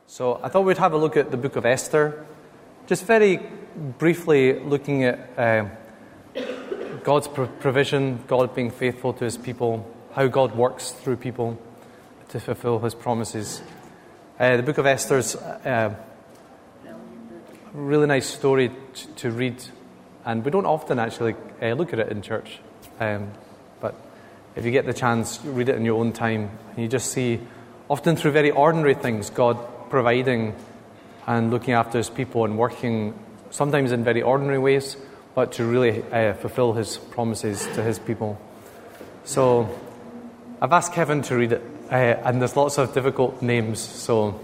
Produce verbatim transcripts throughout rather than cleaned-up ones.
So I thought we'd have a look at the book of Esther, just very briefly looking at uh, God's provision, God being faithful to his people, how God works through people to fulfill his promises. Uh, the book of Esther's uh, a really nice story to, to read, and we don't often actually uh, look at it in church. Um, but if you get the chance, read it in your own time, and you just see, often through very ordinary things, God providing and looking after his people and working sometimes in very ordinary ways, but to really uh, fulfill his promises to his people. So I've asked Kevin to read it, uh, and there's lots of difficult names, so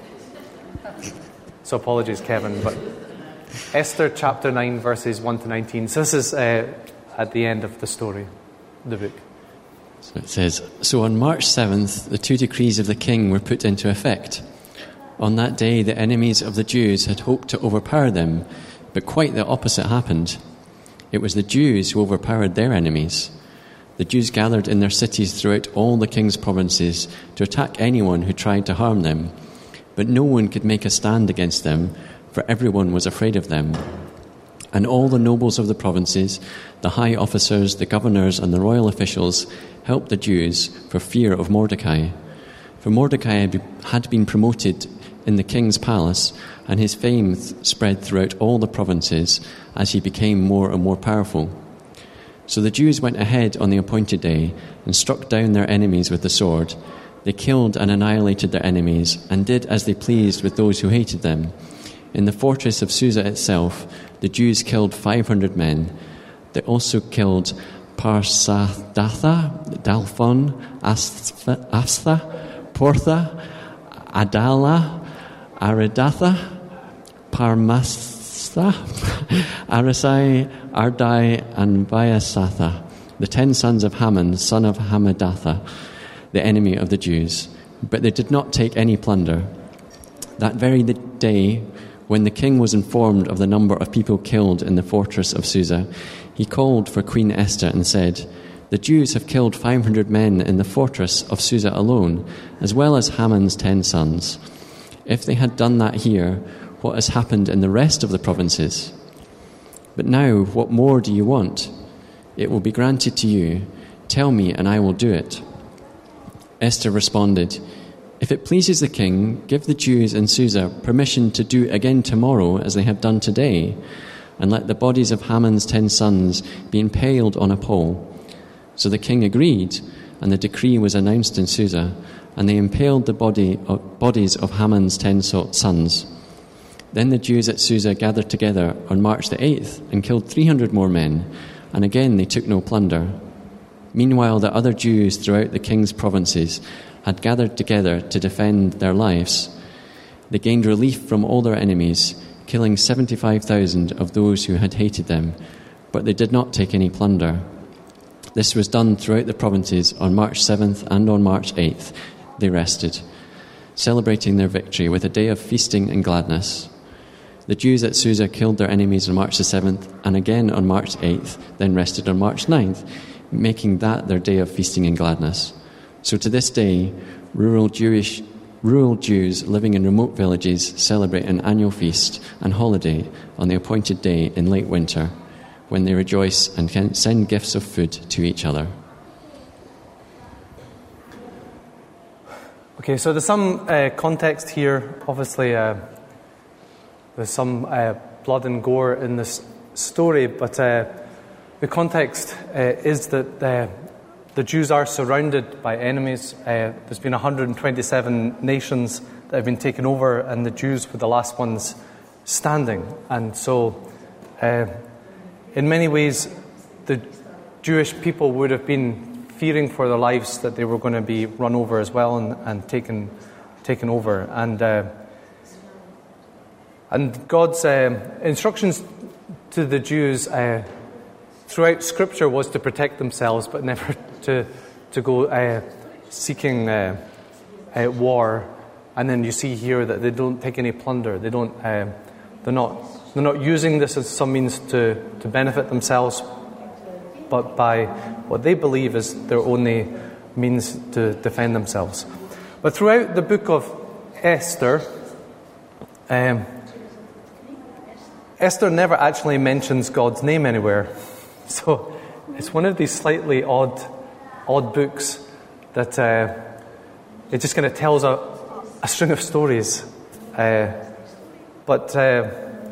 so apologies, Kevin. But Esther chapter nine, verses one to nineteen. So this is uh, at the end of the story, the book. So it says, "So on March seventh, the two decrees of the king were put into effect. On that day, the enemies of the Jews had hoped to overpower them, but quite the opposite happened. It was the Jews who overpowered their enemies. The Jews gathered in their cities throughout all the king's provinces to attack anyone who tried to harm them, but no one could make a stand against them, for everyone was afraid of them. And all the nobles of the provinces, the high officers, the governors, and the royal officials helped the Jews for fear of Mordecai. For Mordecai had been promoted in the king's palace, and his fame th- spread throughout all the provinces as he became more and more powerful. So the Jews went ahead on the appointed day and struck down their enemies with the sword. They killed and annihilated their enemies and did as they pleased with those who hated them. In the fortress of Susa itself, the Jews killed five hundred men. They also killed Parsadatha, Dalphon, Astha, Astha Portha, Adala, Aridatha, Parmastha, Arisai, Ardai, and Vyasatha, the ten sons of Haman, son of Hamadatha, the enemy of the Jews. But they did not take any plunder. That very day, when the king was informed of the number of people killed in the fortress of Susa, he called for Queen Esther and said, "The Jews have killed five hundred men in the fortress of Susa alone, as well as Haman's ten sons. If they had done that here, what has happened in the rest of the provinces? But now, what more do you want? It will be granted to you. Tell me, and I will do it." Esther responded, "If it pleases the king, give the Jews in Susa permission to do again tomorrow as they have done today, and let the bodies of Haman's ten sons be impaled on a pole." So the king agreed, and the decree was announced in Susa, and they impaled the body of, bodies of Haman's ten sons. Then the Jews at Susa gathered together on March the eighth and killed three hundred more men, and again they took no plunder. Meanwhile, the other Jews throughout the king's provinces had gathered together to defend their lives. They gained relief from all their enemies, killing seventy-five thousand of those who had hated them, but they did not take any plunder. This was done throughout the provinces on March seventh and on March eighth. They rested, celebrating their victory with a day of feasting and gladness. The Jews at Susa killed their enemies on March the seventh and again on March eighth, then rested on March ninth, making that their day of feasting and gladness. So to this day, rural Jewish, rural Jews living in remote villages celebrate an annual feast and holiday on the appointed day in late winter, when they rejoice and can send gifts of food to each other. Okay, so there's some uh, context here. Obviously, uh, there's some uh, blood and gore in this story, but uh, the context uh, is that uh, the Jews are surrounded by enemies. Uh, there's been one hundred twenty-seven nations that have been taken over, and the Jews were the last ones standing. And so, uh, in many ways, the Jewish people would have been fearing for their lives that they were going to be run over as well and, and taken taken over. And uh, and God's uh, instructions to the Jews uh, throughout Scripture was to protect themselves, but never to to go uh, seeking uh, uh, war. And then you see here that they don't take any plunder. They don't. Uh, they're not. They're not using this as some means to, to benefit themselves, but by what they believe is their only means to defend themselves. But throughout the book of Esther, Um, Esther never actually mentions God's name anywhere. So it's one of these slightly odd, odd books that uh, it just kind of tells a, a string of stories. Uh, but uh,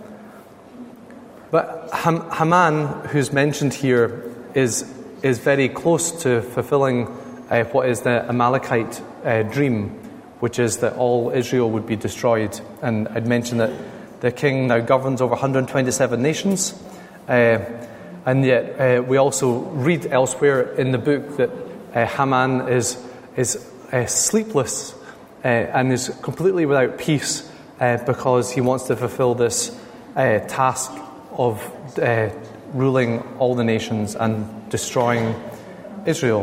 but Ham- Haman, who's mentioned here, is is very close to fulfilling uh, what is the Amalekite uh, dream, which is that all Israel would be destroyed. And I'd mentioned that the king now governs over one hundred twenty-seven nations. Uh, and yet uh, we also read elsewhere in the book that uh, Haman is, is uh, sleepless uh, and is completely without peace uh, because he wants to fulfill this uh, task of uh, ruling all the nations and destroying Israel.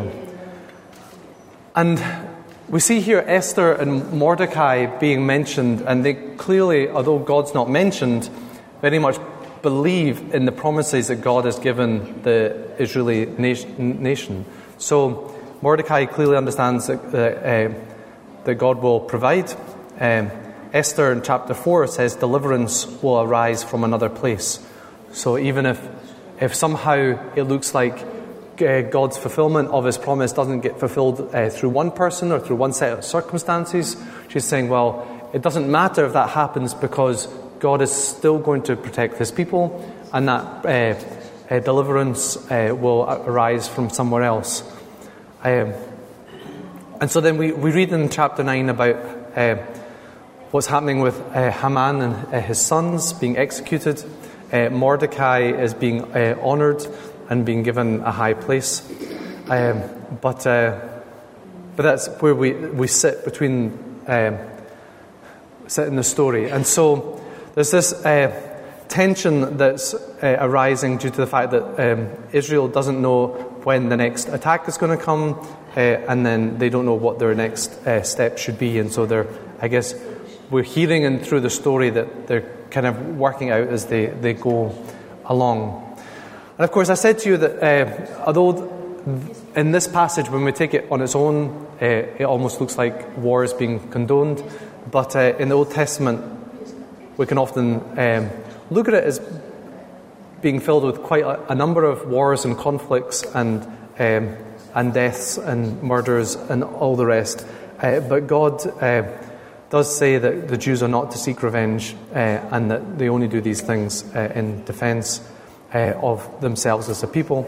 And we see here Esther and Mordecai being mentioned, and they clearly, although God's not mentioned, very much believe in the promises that God has given the Israeli nation. So Mordecai clearly understands that, uh, that God will provide. Um, Esther in chapter four says deliverance will arise from another place. So even if, if somehow it looks like Uh, God's fulfillment of his promise doesn't get fulfilled uh, through one person or through one set of circumstances, she's saying, well, it doesn't matter if that happens because God is still going to protect his people, and that uh, uh, deliverance uh, will arise from somewhere else. Um, and so then we, we read in chapter nine about uh, what's happening with uh, Haman and uh, his sons being executed. Uh, Mordecai is being uh, honoured and being given a high place. Um, but uh, but that's where we, we sit between, um, sit in the story. And so there's this uh, tension that's uh, arising due to the fact that um, Israel doesn't know when the next attack is going to come, uh, and then they don't know what their next uh, step should be. And so they're, I guess, we're hearing in through the story that they're kind of working out as they, they go along. And of course, I said to you that uh, although in this passage, when we take it on its own, uh, it almost looks like war is being condoned. But uh, in the Old Testament, we can often um, look at it as being filled with quite a, a number of wars and conflicts and um, and deaths and murders and all the rest. Uh, but God uh, does say that the Jews are not to seek revenge uh, and that they only do these things uh, in defense Uh, of themselves as a people.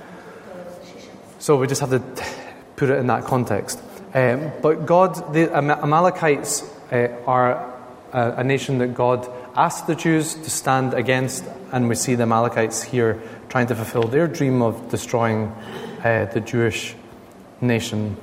So we just have to put it in that context. Um, but God, the Amalekites uh, are a, a nation that God asked the Jews to stand against, and we see the Amalekites here trying to fulfill their dream of destroying uh, the Jewish nation.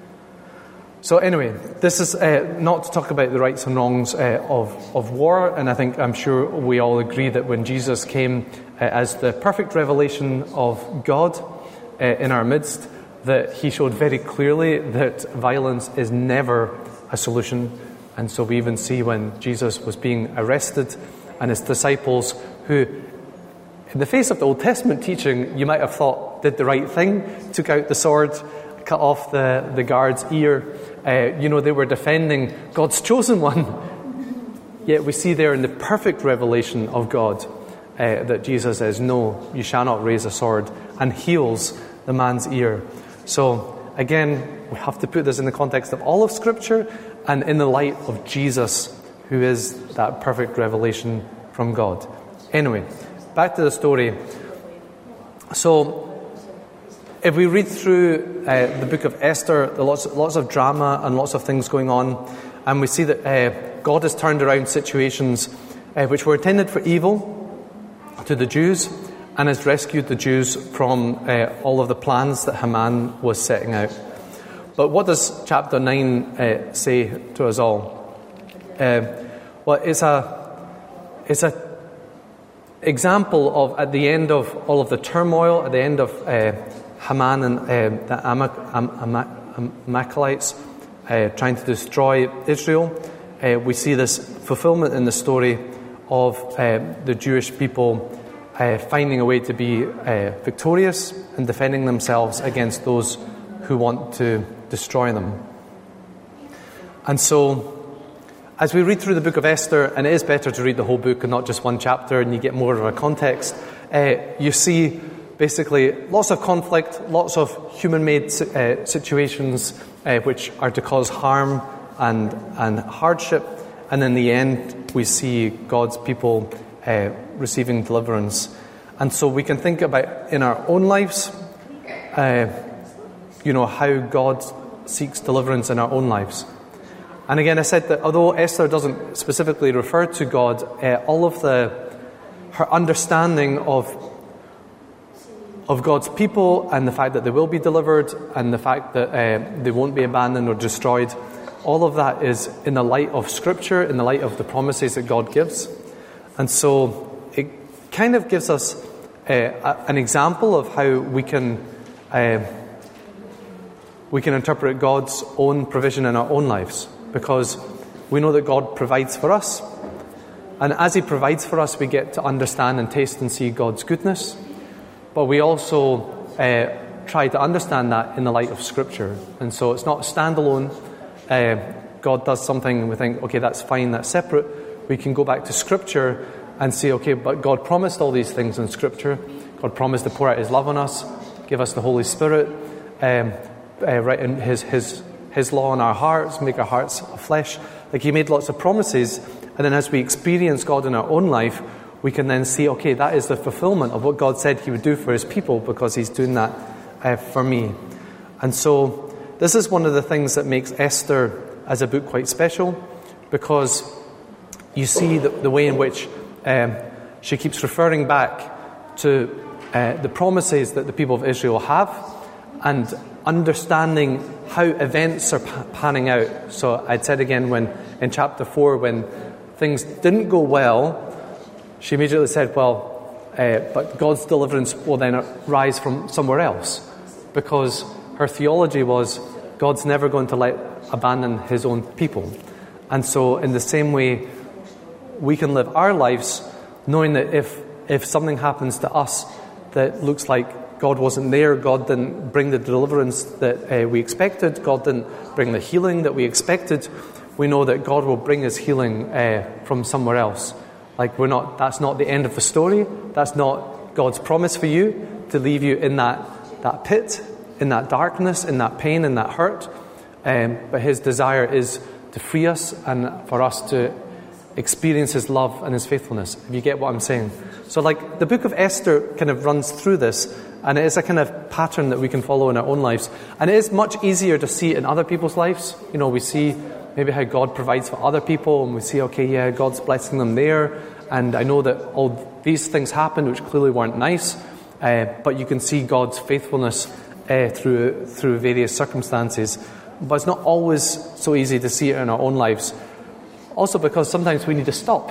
So anyway, this is uh, not to talk about the rights and wrongs uh, of, of war, and I think I'm sure we all agree that when Jesus came uh, as the perfect revelation of God uh, in our midst, that he showed very clearly that violence is never a solution. And so we even see when Jesus was being arrested and his disciples, who in the face of the Old Testament teaching you might have thought did the right thing, took out the sword, cut off the, the guard's ear. Uh, you know, they were defending God's chosen one. Yet we see there in the perfect revelation of God uh, that Jesus says, no, you shall not raise a sword, and heals the man's ear. So again, we have to put this in the context of all of Scripture and in the light of Jesus, who is that perfect revelation from God. Anyway, back to the story. So if we read through uh, the book of Esther, there are lots, lots of drama and lots of things going on, and we see that uh, God has turned around situations uh, which were intended for evil to the Jews, and has rescued the Jews from uh, all of the plans that Haman was setting out. But what does chapter nine uh, say to us all? Uh, well, it's a it's a example of, at the end of all of the turmoil, at the end of uh, Haman and uh, the Amak- Am- Am- Amalekites uh, trying to destroy Israel, uh, we see this fulfillment in the story of uh, the Jewish people uh, finding a way to be uh, victorious and defending themselves against those who want to destroy them. And so as we read through the book of Esther, and it is better to read the whole book and not just one chapter, and you get more of a context, uh, you see basically lots of conflict, lots of human-made uh, situations uh, which are to cause harm and, and hardship, and in the end we see God's people uh, receiving deliverance. And so we can think about in our own lives, uh, you know, how God seeks deliverance in our own lives. And again, I said that although Esther doesn't specifically refer to God, uh, all of the her understanding of of God's people and the fact that they will be delivered and the fact that uh, they won't be abandoned or destroyed, all of that is in the light of Scripture, in the light of the promises that God gives. And so it kind of gives us uh, a, an example of how we can uh, we can interpret God's own provision in our own lives, because we know that God provides for us. And as He provides for us, we get to understand and taste and see God's goodness. But we also uh, try to understand that in the light of Scripture. And so it's not standalone. Uh, God does something and we think, okay, that's fine, that's separate. We can go back to Scripture and say, okay, but God promised all these things in Scripture. God promised to pour out His love on us, give us the Holy Spirit, um, uh, write in His, His, His law in our hearts, make our hearts of flesh. Like He made lots of promises. And then as we experience God in our own life, we can then see, okay, that is the fulfillment of what God said He would do for His people, because He's doing that uh, for me. And so this is one of the things that makes Esther as a book quite special, because you see the, the way in which um, she keeps referring back to uh, the promises that the people of Israel have and understanding how events are pa- panning out. So I'd said again when in chapter four, when things didn't go well, she immediately said, well, uh, but God's deliverance will then rise from somewhere else, because her theology was God's never going to let abandon His own people. And so in the same way, we can live our lives knowing that if, if something happens to us that looks like God wasn't there, God didn't bring the deliverance that uh, we expected, God didn't bring the healing that we expected, we know that God will bring His healing uh, from somewhere else. Like we're not, that's not the end of the story. That's not God's promise for you, to leave you in that, that pit, in that darkness, in that pain, in that hurt. Um, but His desire is to free us and for us to experience His love and His faithfulness. If you get what I'm saying. So like the book of Esther kind of runs through this, and it is a kind of pattern that we can follow in our own lives. And it is much easier to see in other people's lives. You know, we see maybe how God provides for other people, and we see, okay, yeah, God's blessing them there. And I know that all these things happened, which clearly weren't nice, uh, but you can see God's faithfulness uh, through through various circumstances. But it's not always so easy to see it in our own lives. Also because sometimes we need to stop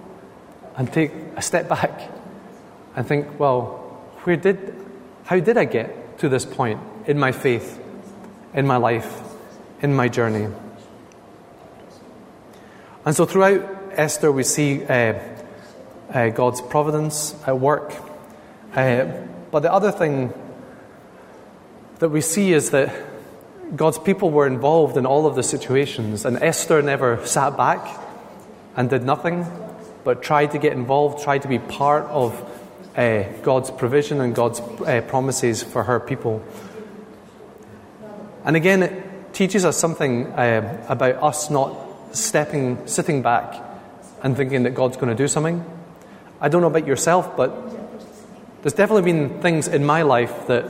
and take a step back and think, well, where did, how did I get to this point in my faith, in my life, in my journey? And so throughout Esther, we see uh, uh, God's providence at work. Uh, but the other thing that we see is that God's people were involved in all of the situations, and Esther never sat back and did nothing, but tried to get involved, tried to be part of uh, God's provision and God's uh, promises for her people. And again, it teaches us something uh, about us not stepping, sitting back and thinking that God's going to do something. I don't know about yourself, but there's definitely been things in my life that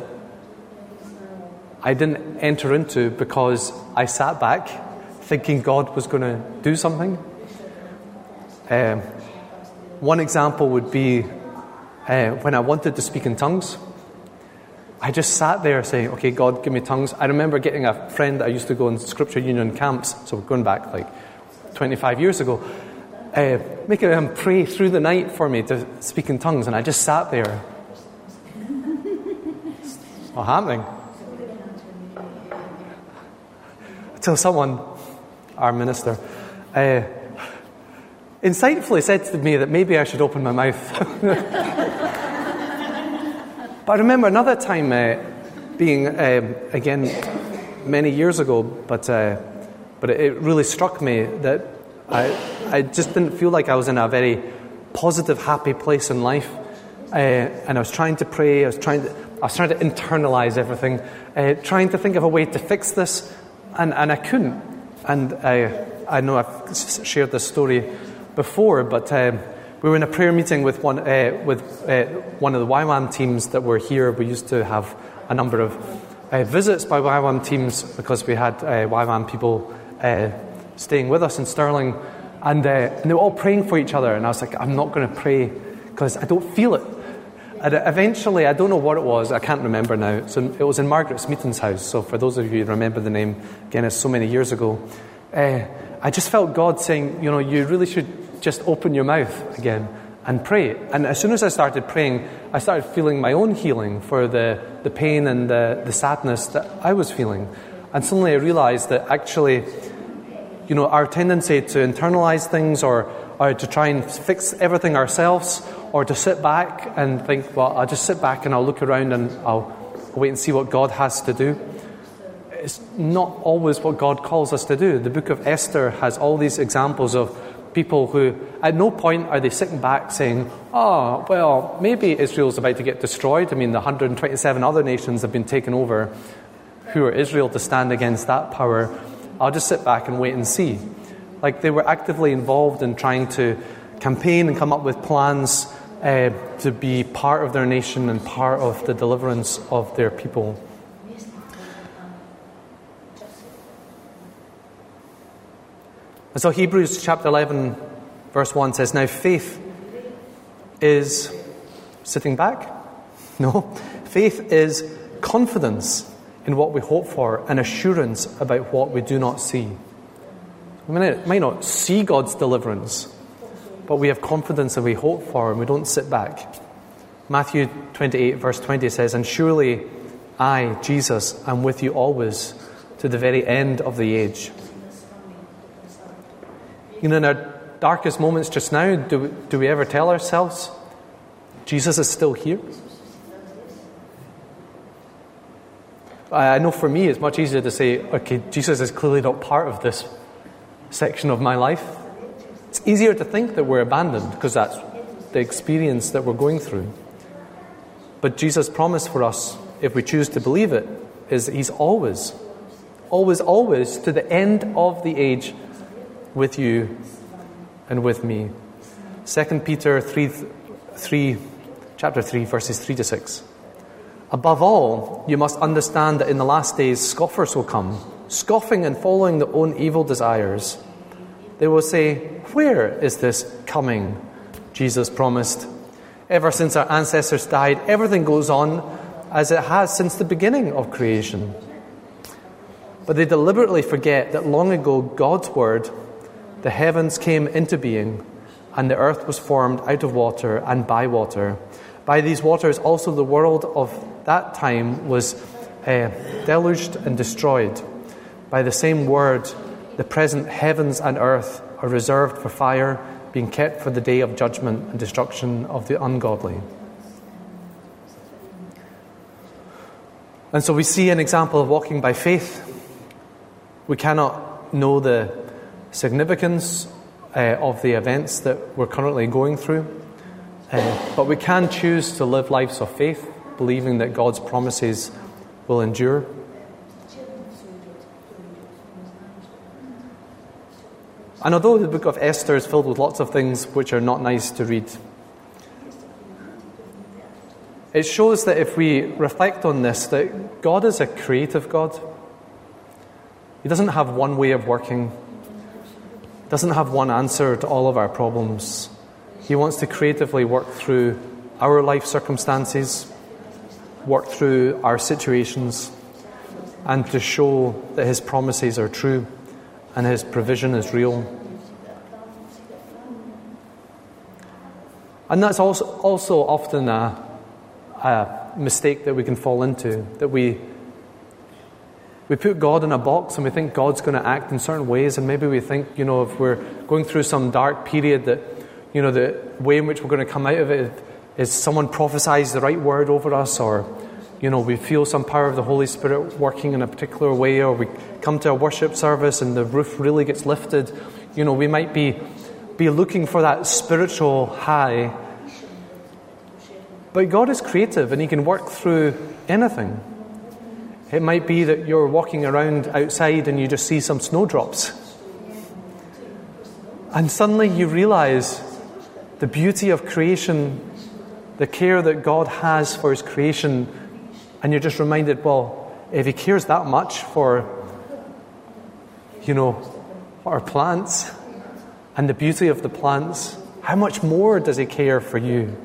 I didn't enter into because I sat back thinking God was going to do something. Um, one example would be uh, when I wanted to speak in tongues. I just sat there saying, okay, God, give me tongues. I remember getting a friend that I used to go in Scripture Union camps, so we're going back like twenty-five years ago, uh, making him pray through the night for me to speak in tongues, and I just sat there. It's not happening. Until someone, our minister, uh, insightfully said to me that maybe I should open my mouth. But I remember another time uh, being, um, again, many years ago, but uh, but it really struck me that I, I just didn't feel like I was in a very positive, happy place in life. Uh, and I was trying to pray, I was trying to, I was trying to internalize everything, uh, trying to think of a way to fix this, and, and I couldn't. And I, I know I've shared this story before, but um, we were in a prayer meeting with one uh, with uh, one of the Y WAM teams that were here. We used to have a number of uh, visits by Y WAM teams because we had uh, Y WAM people uh, staying with us in Stirling, and, uh, and they were all praying for each other. And I was like, I'm not going to pray because I don't feel it. And eventually, I don't know what it was, I can't remember now. So it was in Margaret Smeaton's house. So for those of you who remember the name, again, it's so many years ago. Uh, I just felt God saying, you know, you really should just open your mouth again and pray. And as soon as I started praying, I started feeling my own healing for the, the pain and the, the sadness that I was feeling. And suddenly I realized that actually, you know, our tendency to internalize things or, or to try and fix everything ourselves, or to sit back and think, well, I'll just sit back and I'll look around and I'll wait and see what God has to do. It's not always what God calls us to do. The book of Esther has all these examples of people who, at no point are they sitting back saying, oh, well, maybe Israel's about to get destroyed. I mean, the one hundred twenty-seven other nations have been taken over. Who are Israel to stand against that power? I'll just sit back and wait and see. Like, they were actively involved in trying to campaign and come up with plans Uh, to be part of their nation and part of the deliverance of their people. And so Hebrews chapter eleven verse one says, now faith is sitting back? No. Faith is confidence in what we hope for and assurance about what we do not see. We might not see God's deliverance, but we have confidence that we hope for and we don't sit back. Matthew twenty-eight verse twenty says, and surely I, Jesus, am with you always to the very end of the age. You know, in our darkest moments just now, do we, do we ever tell ourselves, Jesus is still here? I know for me it's much easier to say, okay, Jesus is clearly not part of this section of my life. It's easier to think that we're abandoned because that's the experience that we're going through. But Jesus' promise for us, if we choose to believe it, is that He's always, always, always to the end of the age with you and with me. Second Peter three, three, chapter three, verses three to six. Above all, you must understand that in the last days scoffers will come, scoffing and following their own evil desires. They will say, where is this coming? Jesus promised. Ever since our ancestors died, everything goes on as it has since the beginning of creation. But they deliberately forget that long ago God's word, the heavens came into being, and the earth was formed out of water and by water. By these waters also the world of that time was uh, deluged and destroyed. By the same word, the present heavens and earth are reserved for fire, being kept for the day of judgment and destruction of the ungodly. And so we see an example of walking by faith. We cannot know the significance uh, of the events that we're currently going through, uh, but we can choose to live lives of faith, believing that God's promises will endure. And although the book of Esther is filled with lots of things which are not nice to read, it shows that if we reflect on this, that God is a creative God. He doesn't have one way of working. He doesn't have one answer to all of our problems. He wants to creatively work through our life circumstances, work through our situations, and to show that His promises are true and His provision is real. And that's also, also often a, a mistake that we can fall into, that we we put God in a box and we think God's going to act in certain ways, and maybe we think, you know, if we're going through some dark period, that, you know, the way in which we're going to come out of it is someone prophesies the right word over us, or, you know, we feel some power of the Holy Spirit working in a particular way, or we come to a worship service and the roof really gets lifted. You know, we might be, be looking for that spiritual high. But God is creative and he can work through anything. It might be that you're walking around outside and you just see some snowdrops. And suddenly you realize the beauty of creation, the care that God has for his creation. And you're just reminded, well, if he cares that much for, you know, our plants and the beauty of the plants, how much more does he care for you?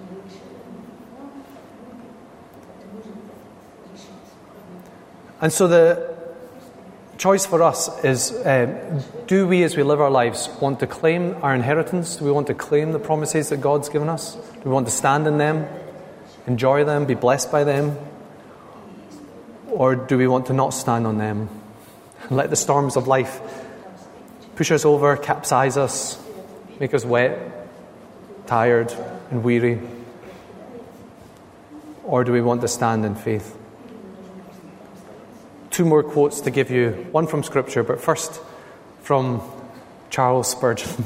And so the choice for us is, uh, do we, as we live our lives, want to claim our inheritance? Do we want to claim the promises that God's given us? Do we want to stand in them, enjoy them, be blessed by them? Or do we want to not stand on them and let the storms of life push us over, capsize us, make us wet, tired and weary? Or do we want to stand in faith? Two more quotes to give you, one from Scripture, but first from Charles Spurgeon.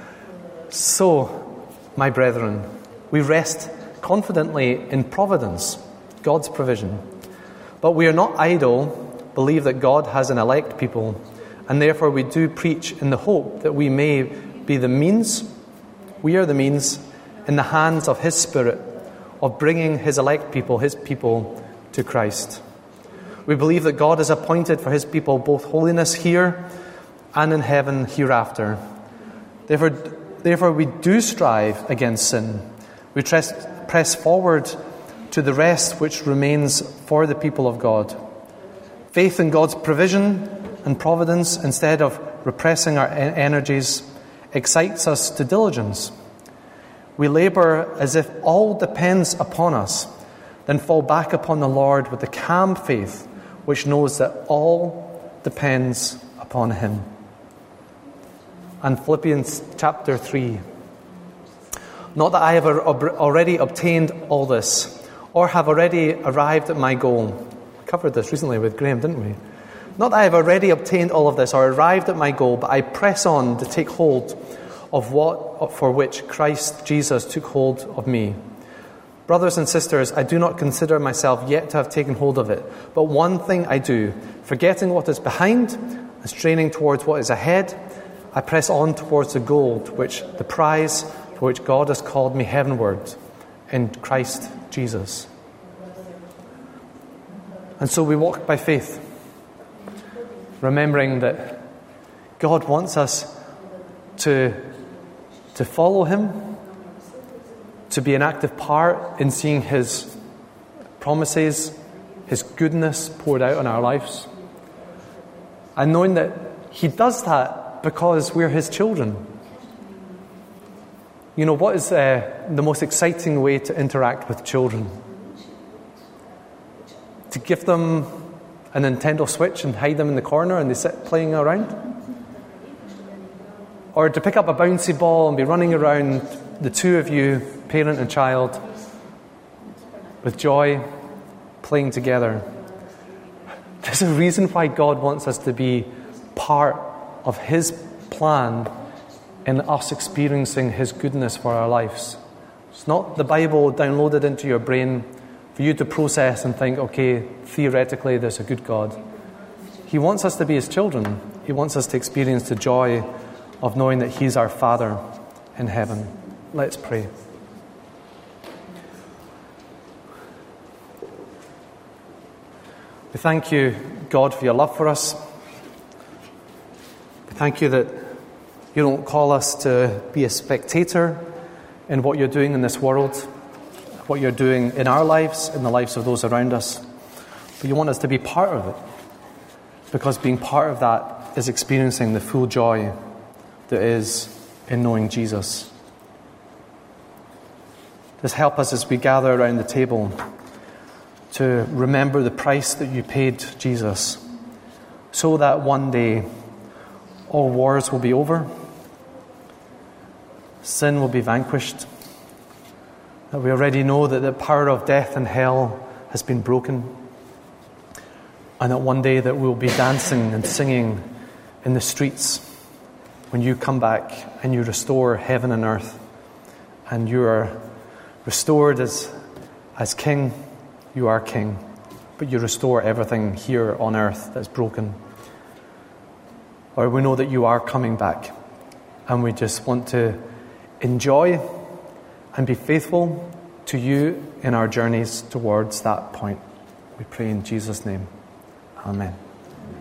So, my brethren, we rest confidently in providence, God's provision. But we are not idle, believe that God has an elect people, and therefore we do preach in the hope that we may be the means, we are the means, in the hands of his Spirit, of bringing his elect people, his people, to Christ. We believe that God has appointed for his people both holiness here and in heaven hereafter. Therefore, therefore we do strive against sin. We press, press forward to the rest which remains for the people of God. Faith in God's provision and providence, instead of repressing our energies, excites us to diligence. We labour as if all depends upon us, then fall back upon the Lord with the calm faith which knows that all depends upon him. And Philippians chapter three. Not that I have already obtained all this, or have already arrived at my goal. We covered this recently with Graham, didn't we? Not that I have already obtained all of this, or arrived at my goal, but I press on to take hold of what for which Christ Jesus took hold of me. Brothers and sisters, I do not consider myself yet to have taken hold of it, but one thing I do, forgetting what is behind and straining towards what is ahead, I press on towards the goal, to which the prize for which God has called me heavenward in Christ Jesus. And so we walk by faith, remembering that God wants us to, to follow him, to be an active part in seeing his promises, his goodness poured out on our lives. And knowing that he does that because we're his children. You know, what is uh, the most exciting way to interact with children? To give them a Nintendo Switch and hide them in the corner and they sit playing around? Or to pick up a bouncy ball and be running around, the two of you, parent and child, with joy, playing together. There's a reason why God wants us to be part of his plan in us experiencing his goodness for our lives. It's not the Bible downloaded into your brain for you to process and think, okay, theoretically there's a good God. He wants us to be his children. He wants us to experience the joy of knowing that he's our Father in heaven. Let's pray. We thank you, God, for your love for us. We thank you that you don't call us to be a spectator in what you're doing in this world, what you're doing in our lives, in the lives of those around us. But you want us to be part of it, because being part of that is experiencing the full joy that is in knowing Jesus. Just help us as we gather around the table to remember the price that you paid, Jesus, so that one day all wars will be over, sin will be vanquished, that we already know that the power of death and hell has been broken, and that one day that we'll be dancing and singing in the streets when you come back and you restore heaven and earth, and you are restored as, as king. You are king, but you restore everything here on earth that's broken. Lord, we know that you are coming back, and we just want to enjoy and be faithful to you in our journeys towards that point. We pray in Jesus' name. Amen.